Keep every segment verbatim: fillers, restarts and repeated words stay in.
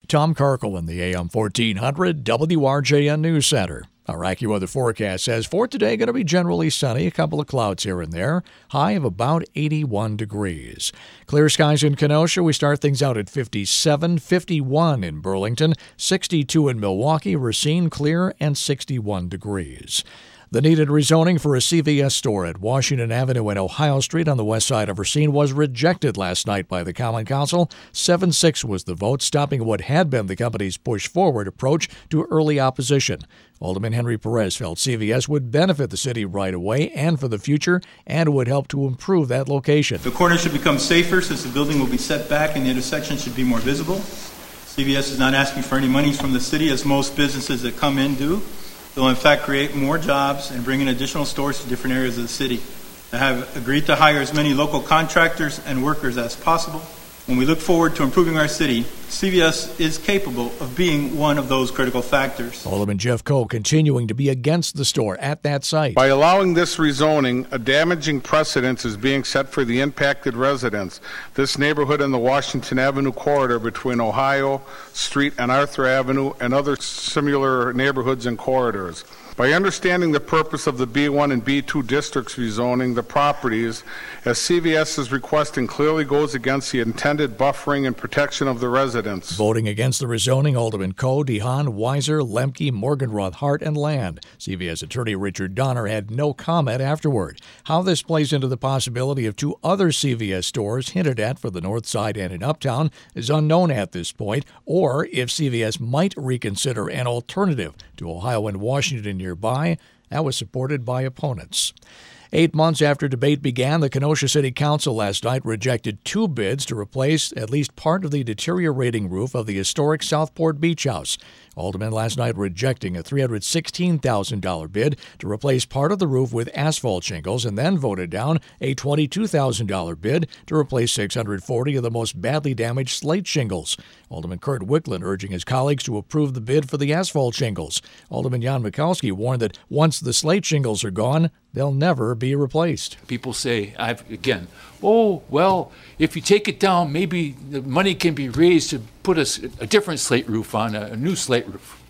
Tom Karkel in the A M fourteen hundred W R J N News Center. Our AccuWeather forecast says for today going to be generally sunny, a couple of clouds here and there, high of about eighty-one degrees. Clear skies in Kenosha. We start things out at fifty-seven, fifty-one in Burlington, sixty-two in Milwaukee, Racine clear, and sixty-one degrees. The needed rezoning for a C V S store at Washington Avenue and Ohio Street on the west side of Racine was rejected last night by the Common Council. seven six was the vote, stopping what had been the company's push-forward approach to early opposition. Alderman Henry Perez felt C V S would benefit the city right away and for the future and would help to improve that location. The corner should become safer since the building will be set back and the intersection should be more visible. C V S is not asking for any monies from the city, as most businesses that come in do. They'll in fact create more jobs and bring in additional stores to different areas of the city. I have agreed to hire as many local contractors and workers as possible. When we look forward to improving our city, C V S is capable of being one of those critical factors. Alderman Jeff Coe continuing to be against the store at that site. By allowing this rezoning, a damaging precedent is being set for the impacted residents. This neighborhood in the Washington Avenue corridor between Ohio Street and Arthur Avenue and other similar neighborhoods and corridors. By understanding the purpose of the B one and B two districts rezoning the properties, as C V S is requesting, clearly goes against the intended buffering and protection of the residents. Voting against the rezoning, Alderman Coe, DeHaan, Weiser, Lemke, Morgenroth, Hart, and Land. C V S attorney Richard Donner had no comment afterward. How this plays into the possibility of two other C V S stores hinted at for the north side and in Uptown is unknown at this point, or if C V S might reconsider an alternative to Ohio and Washington nearby. That was supported by opponents. Eight months after debate began, the Kenosha City Council last night rejected two bids to replace at least part of the deteriorating roof of the historic Southport Beach House. Aldermen last night rejecting a three hundred sixteen thousand dollars bid to replace part of the roof with asphalt shingles, and then voted down a twenty-two thousand dollars bid to replace six hundred forty of the most badly damaged slate shingles. Alderman Kurt Wicklund urging his colleagues to approve the bid for the asphalt shingles. Alderman Jan Mikowski warned that once the slate shingles are gone, they'll never be replaced. People say, I've again, oh, well, if you take it down, maybe the money can be raised to put a, a different slate roof on, a, a new slate roof.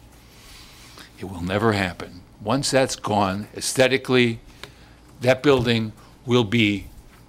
It will never happen. Once that's gone, aesthetically, that building will be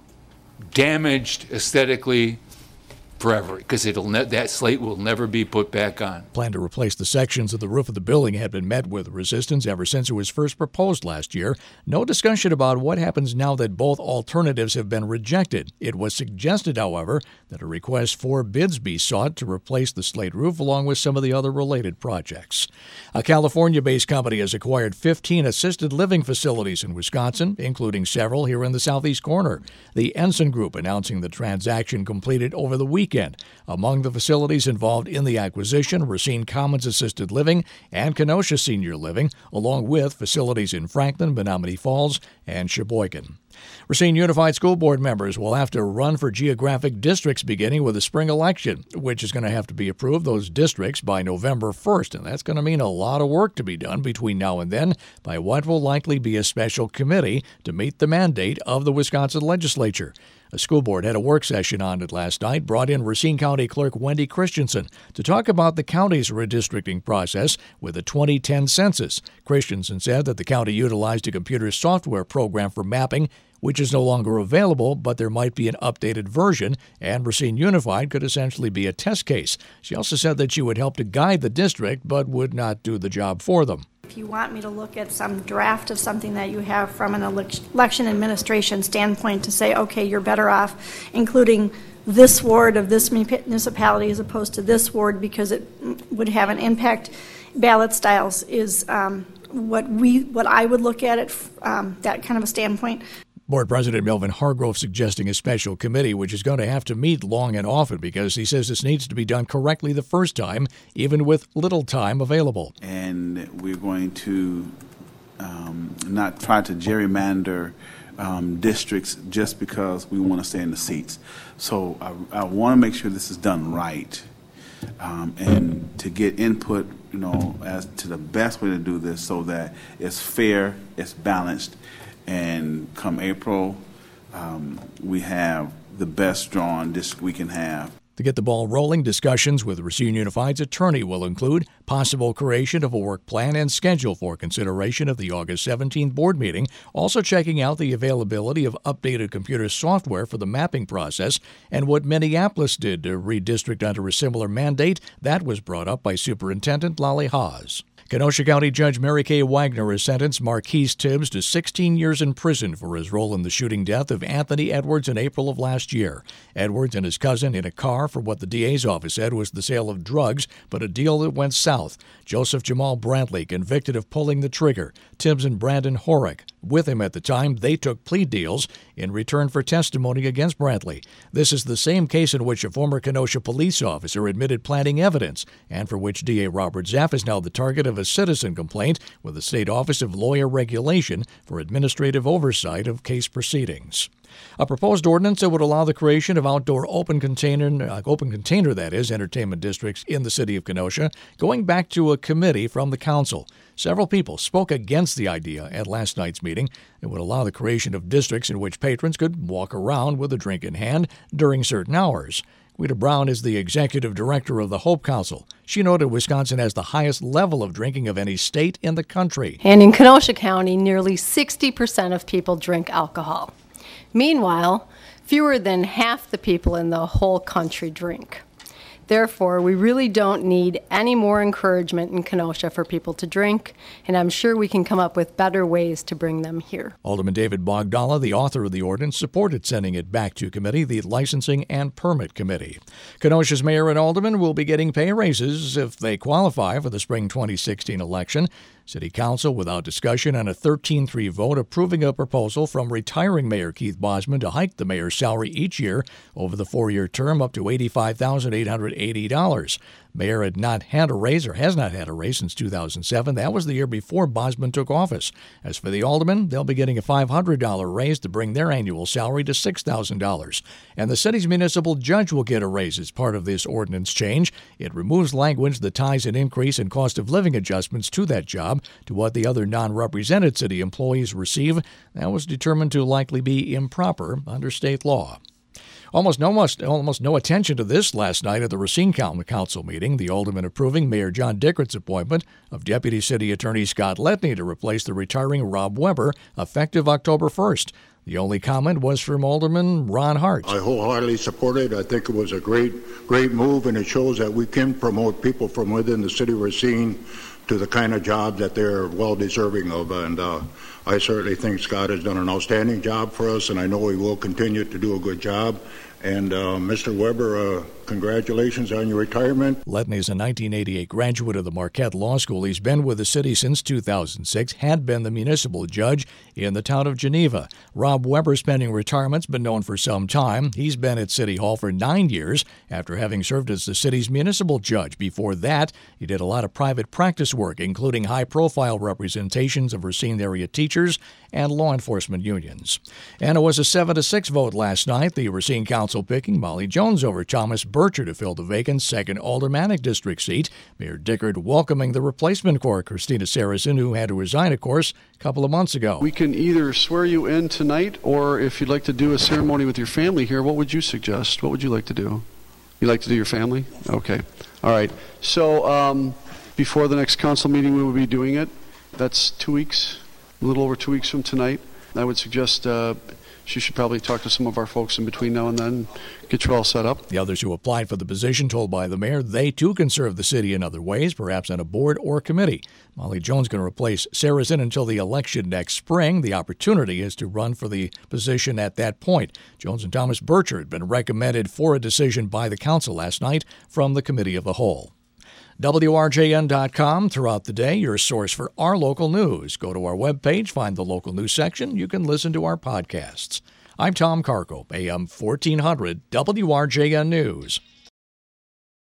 damaged aesthetically forever, because it'll ne- that slate will never be put back on. Plan to replace the sections of the roof of the building had been met with resistance ever since it was first proposed last year. No discussion about what happens now that both alternatives have been rejected. It was suggested, however, that a request for bids be sought to replace the slate roof along with some of the other related projects. A California-based company has acquired fifteen assisted living facilities in Wisconsin, including several here in the southeast corner. The Ensign Group announcing the transaction completed over the weekend. Among the facilities involved in the acquisition, Racine Commons Assisted Living and Kenosha Senior Living, along with facilities in Franklin, Menominee Falls, and Sheboygan. Racine Unified School Board members will have to run for geographic districts beginning with the spring election, which is going to have to be approved, those districts, by November first. And that's going to mean a lot of work to be done between now and then by what will likely be a special committee to meet the mandate of the Wisconsin legislature. A school board had a work session on it last night, brought in Racine County Clerk Wendy Christensen to talk about the county's redistricting process with the twenty ten census. Christensen said that the county utilized a computer software program for mapping, which is no longer available, but there might be an updated version, and Racine Unified could essentially be a test case. She also said that she would help to guide the district, but would not do the job for them. If you want me to look at some draft of something that you have from an election administration standpoint to say, okay, you're better off including this ward of this municipality as opposed to this ward because it would have an impact, ballot styles is um, what we, what I would look at it, um, that kind of a standpoint. Board President Melvin Hargrove suggesting a special committee, which is going to have to meet long and often because he says this needs to be done correctly the first time, even with little time available. And we're going to um, not try to gerrymander um, districts just because we want to stay in the seats. So I, I want to make sure this is done right um, and to get input, you know, as to the best way to do this so that it's fair, it's balanced. And come April, um, we have the best drawn district we can have. To get the ball rolling, discussions with Racine Unified's attorney will include possible creation of a work plan and schedule for consideration of the August seventeenth board meeting, also checking out the availability of updated computer software for the mapping process, and what Minneapolis did to redistrict under a similar mandate. That was brought up by Superintendent Lolly Haas. Kenosha County Judge Mary Kay Wagner has sentenced Marquise Tibbs to sixteen years in prison for his role in the shooting death of Anthony Edwards in April of last year. Edwards and his cousin in a car for what the D A's office said was the sale of drugs, but a deal that went south. Joseph Jamal Brantley convicted of pulling the trigger. Tibbs and Brandon Horrick, with him at the time, they took plea deals in return for testimony against Brantley. This is the same case in which a former Kenosha police officer admitted planting evidence, and for which D A Robert Zaff is now the target of a citizen complaint with the State Office of Lawyer Regulation for administrative oversight of case proceedings. A proposed ordinance that would allow the creation of outdoor open container, uh, open container that is, entertainment districts in the city of Kenosha, going back to a committee from the council. Several people spoke against the idea at last night's meeting. It would allow the creation of districts in which patrons could walk around with a drink in hand during certain hours. Guida Brown is the executive director of the Hope Council. She noted Wisconsin has the highest level of drinking of any state in the country. And in Kenosha County, nearly sixty percent of people drink alcohol. Meanwhile, fewer than half the people in the whole country drink. Therefore, we really don't need any more encouragement in Kenosha for people to drink, and I'm sure we can come up with better ways to bring them here. Alderman David Bogdala, the author of the ordinance, supported sending it back to committee, the Licensing and Permit Committee. Kenosha's mayor and aldermen will be getting pay raises if they qualify for the spring twenty sixteen election. City Council, without discussion, on a thirteen three vote approving a proposal from retiring Mayor Keith Bosman to hike the mayor's salary each year over the four-year term up to eighty-five thousand eight hundred eighty dollars. Mayor had not had a raise or has not had a raise since two thousand seven. That was the year before Bosman took office. As for the aldermen, they'll be getting a five hundred dollars raise to bring their annual salary to six thousand dollars. And the city's municipal judge will get a raise as part of this ordinance change. It removes language that ties an increase in cost of living adjustments to that job to what the other non-represented city employees receive. That was determined to likely be improper under state law. Almost no, almost, almost no attention to this last night at the Racine County Council meeting, the aldermen approving Mayor John Dickert's appointment of Deputy City Attorney Scott Letney to replace the retiring Rob Weber, effective October first. The only comment was from Alderman Ron Hart. I wholeheartedly support it. I think it was a great, great move, and it shows that we can promote people from within the city of Racine to the kind of job that they're well deserving of. And uh, I certainly think Scott has done an outstanding job for us, and I know he will continue to do a good job. And uh, Mister Weber, uh, congratulations on your retirement. Letney is a nineteen eighty-eight graduate of the Marquette Law School. He's been with the city since two thousand six, had been the municipal judge in the town of Geneva. Rob Weber's pending retirement's been known for some time. He's been at City Hall for nine years after having served as the city's municipal judge. Before that, he did a lot of private practice work, including high-profile representations of Racine area teachers and law enforcement unions. And it was a seven to six vote last night. The Racine Council picking Molly Jones over Thomas Bircher to fill the vacant second aldermanic district seat. Mayor Dickert welcoming the replacement court, Christina Saracen, who had to resign, of course, a couple of months ago. We can either swear you in tonight, or if you'd like to do a ceremony with your family here, what would you suggest? What would you like to do? You'd like to do your family? Okay. All right. So um, before the next council meeting, we will be doing it. That's two weeks, a little over two weeks from tonight. I would suggest uh, she should probably talk to some of our folks in between now and then, get you all set up. The others who applied for the position told by the mayor they too can serve the city in other ways, perhaps on a board or committee. Molly Jones going to replace Saracen until the election next spring. The opportunity is to run for the position at that point. Jones and Thomas Bircher had been recommended for a decision by the council last night from the Committee of the Whole. W R J N dot com throughout the day, your source for our local news. Go to our webpage, find the local news section. You can listen to our podcasts. I'm Tom Carco, A M fourteen hundred W R J N News.